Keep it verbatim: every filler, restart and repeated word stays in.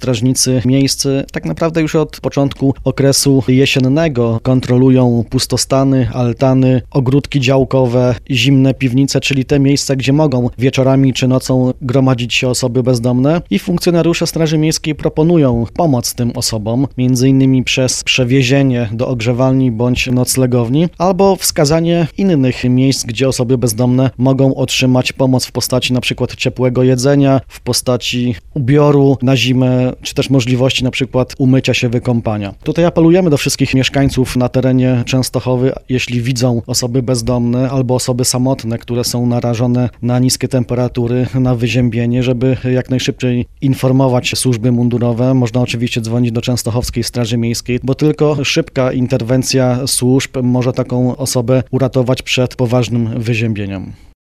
strażnicy miejscy tak naprawdę już od początku okresu jesiennego kontrolują pustostany, altany, ogródki działkowe, zimne piwnice, czyli te miejsca, gdzie mogą wieczorami czy nocą gromadzić się osoby bezdomne i funkcjonariusze Straży Miejskiej proponują pomoc tym osobom, między innymi przez przewiezienie do ogrzewalni bądź noclegowni, albo wskazanie innych miejsc, gdzie osoby bezdomne mogą otrzymać pomoc w postaci na przykład ciepłego jedzenia, w postaci ubioru na zimę, czy też możliwości na przykład umycia się, wykąpania. Tutaj apelujemy do wszystkich mieszkańców na terenie Częstochowy, jeśli widzą osoby bezdomne albo osoby samotne, które są narażone na niskie temperatury, na wyziębienie, żeby jak najszybciej informować służby mundurowe. Można oczywiście dzwonić do Częstochowskiej Straży Miejskiej, bo tylko szybka interwencja służb może taką osobę uratować przed poważnym wyziębieniem.